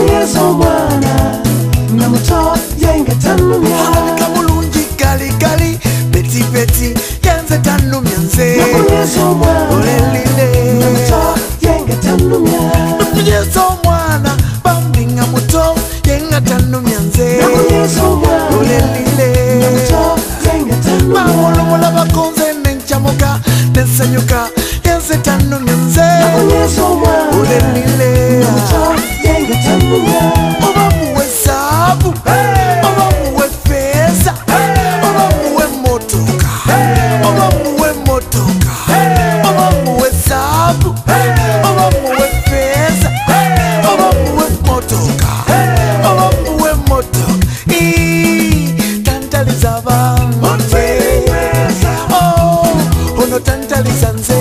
nakunyeza omwana nga muto yenga tanumya alabika bulungi galikali betibeti yenze tanumya nze nakunyeza omwana olelile nga muto yenga tanumya nakunyeza omwana bambi nga muto yenga tanumya nze nakunyeza omwana olelile nga muto yenga tanumya bamulumula bakonze nencamuka nensanyuka yenze tanumya nze nakunyeza omwana olelile nga muto yenga tanumya oba muwe zaabu oba muwe feza oba muwe motoka oba muwe motoka oba muwe zaabu oba muwe feza oba muwe motoka oba muwe motoka tantaliza bantu ono tantaliza nze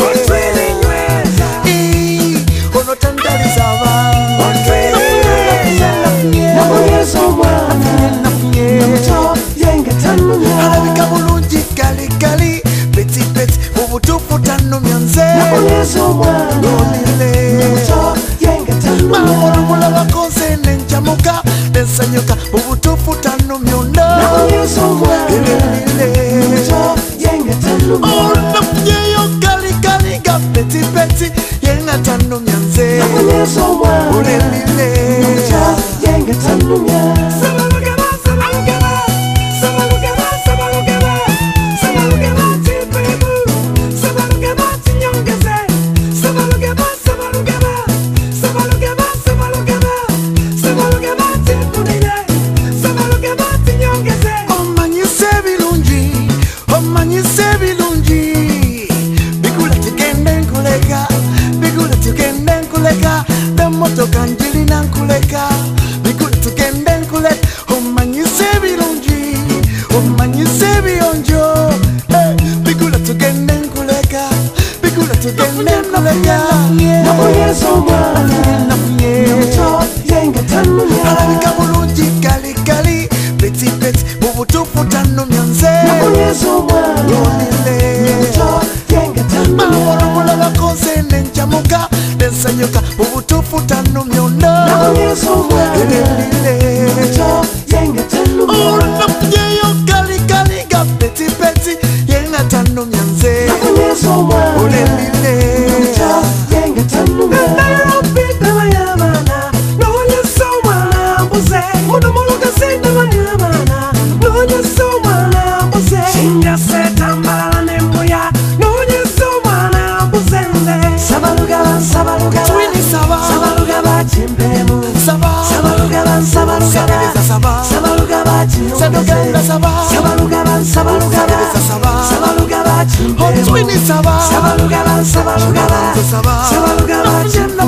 ono tantaliza bantu nakunyeza omwana nga muto yenga tanumya alabika bulungi galikali betibeti ubutuufu tanumya nze nakunyeza omwana olile nga muto yenga tanumya bamulumula bakonze nencamuka nensanyuka ubutuufu tanumya onda nakunyeza omwana elelile nga muto yenga tanumya olunafunyeyo galikali ga betibeti yenga tanumya nze nakunyeza omwana olelile nga muto yenga tanumya omanyise ebirungi omanyise ebirungi bigula tugende nkuleka bigula tugende nkuleka nemotoka njirina nkuleka bigula tugende nkuleka omanyise ebirungi omanyise ebiyonjo bigula tugende nkuleka bigula tugende nkuleka nakunyeza omwana nga muto yenga tanumya alabika bulungi galikali betibeti ubutuufu tanumya nze nakunyeza omwana nga muto yenga tanumya bamulumula bakonze nencamuka nensanyuka ubutuufu tanumya onda nakunyeza omwana elelile nga muto yenga tanumya olunafunyeyo galikali ga betibeti yenga tanumya nze nakunyeza omwana olelile nga muto yenga tanumya Twini saba saba sabiriza saba sadoganda saba sabiriza saba Twini saba saba